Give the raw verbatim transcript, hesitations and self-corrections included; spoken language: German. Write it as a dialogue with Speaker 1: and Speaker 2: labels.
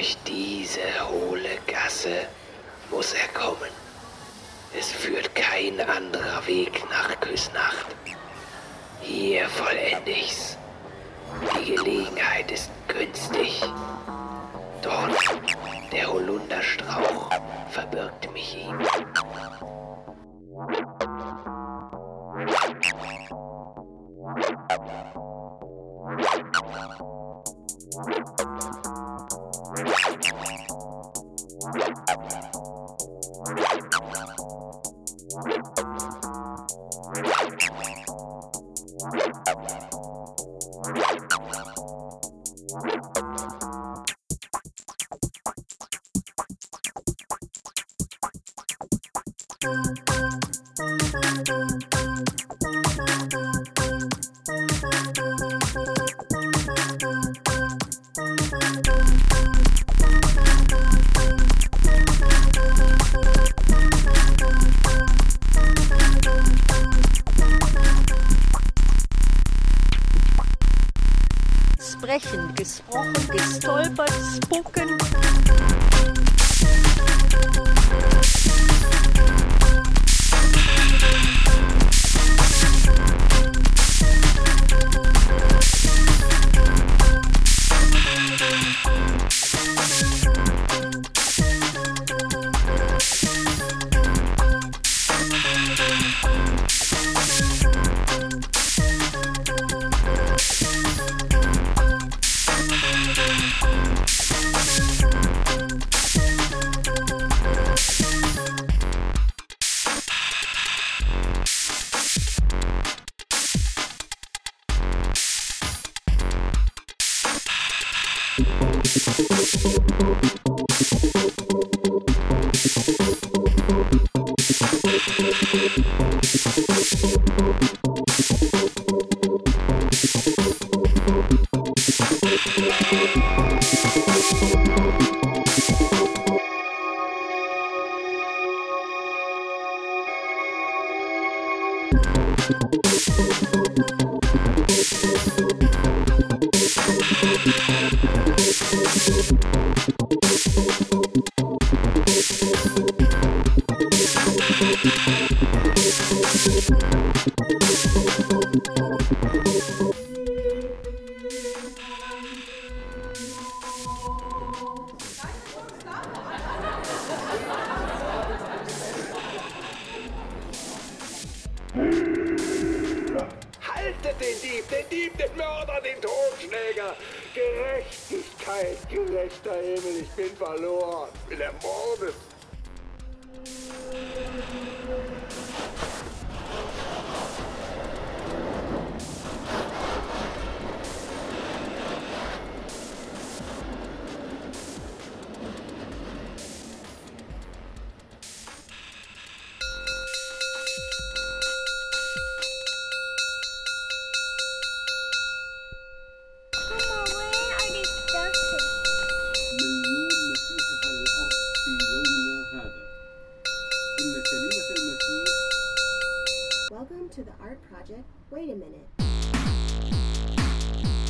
Speaker 1: Durch diese hohle Gasse muss er kommen. Es führt kein anderer Weg nach Küsnacht. Hier vollende ich's. Die Gelegenheit ist günstig. Dort, der Holunderstrauch, verbirgt mich ihm.
Speaker 2: Sprechen, gesprochen, gestolpert, spucken.
Speaker 3: Haltet den Dieb, den Dieb, den Mörder, den Totschläger! Gerechtigkeit, gerechter Himmel, ich bin verloren, bin ermordet.
Speaker 4: Welcome to the art project. Wait a minute.